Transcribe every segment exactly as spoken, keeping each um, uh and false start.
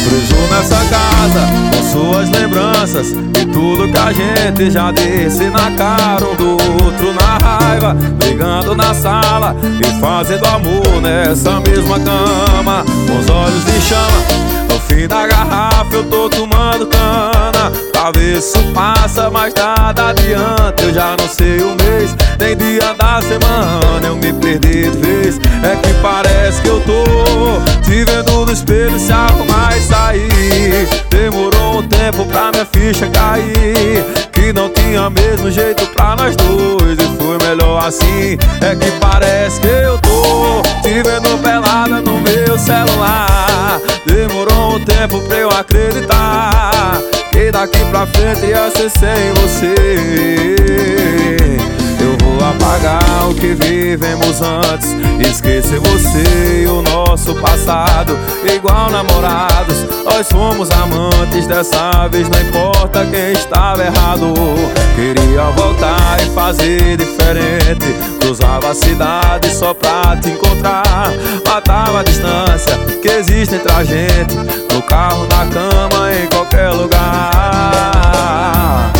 preso nessa casa com suas lembranças e tudo que a gente já disse na cara um do outro, na raiva, brigando na sala e fazendo amor nessa mesma cama, com os olhos de chama. No fim da garrafa eu tô tomando cana pra ver se isso passa, mas nada adianta. Eu já não sei o mês, nem dia da semana, eu me perdi de vez. É que parece que eu tô te vendo no espelho, se arrumar e sair. Demorou um tempo pra minha ficha cair, que não tinha mesmo jeito pra nós dois, e foi melhor assim. É que parece que eu tô te vendo pelada no meu celular. Demorou um tempo pra eu acreditar que daqui pra frente ia ser sem você. Eu vou apagar o que vivemos antes, esquecer você e o nosso passado. Igual namorados, nós fomos amantes, dessa vez não importa quem estava errado. Queria voltar e fazer diferente, cruzava a cidade só pra te encontrar. Matava a distância que existe entre a gente, no carro, na cama, em qualquer lugar.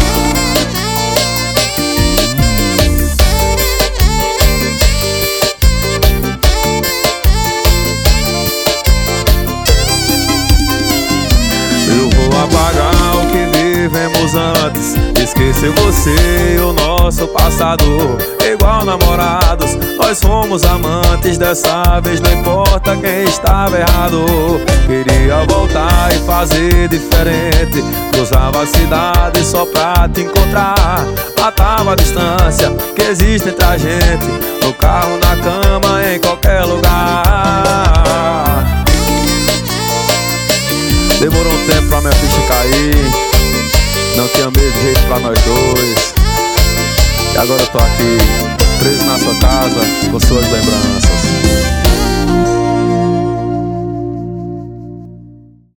Eu vou apagar o que vivemos antes, esquecer você e o nosso passado. Igual namorados, nós fomos amantes, dessa vez não importa quem estava errado. Queria voltar e fazer diferente, cruzava a cidade só pra te encontrar. Matava a distância que existe entre a gente, no carro, na cama, em qualquer lugar. Demorou um tempo pra minha ficha cair, não tinha mesmo jeito pra nós dois, e agora eu tô aqui, preso na sua casa, com suas lembranças.